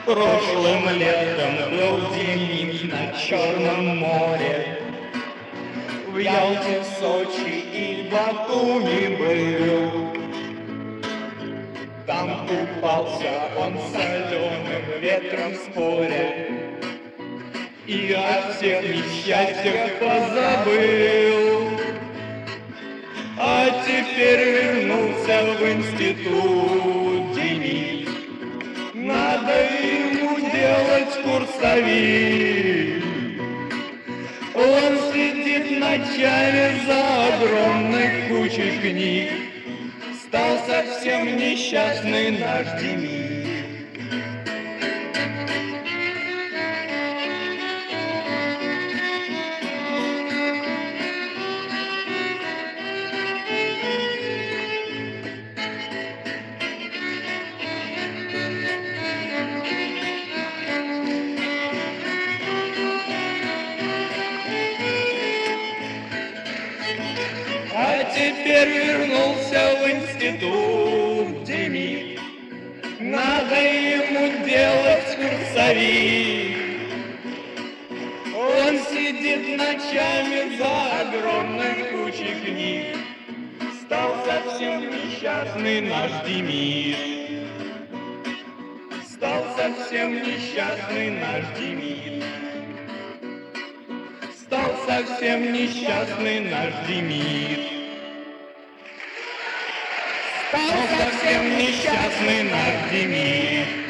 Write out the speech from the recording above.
Прошлым летом был день на Черном море. В Ялте, в Сочи и Батуми был. Там купался он соленым ветром споря и о всех несчастьях позабыл. А теперь вернулся в институт Демид. Надо ему делать курсовик. Он сидит ночами за огромной кучей книг. Стал совсем несчастный наш Демид. А теперь вернулся в институт Демид. Надо ему делать курсовик. Он сидит ночами за огромной кучей книг. Стал совсем несчастный наш Демид. Стал совсем несчастный наш Демид. Стал совсем несчастный наш Демид. Стал совсем несчастный наш Демид.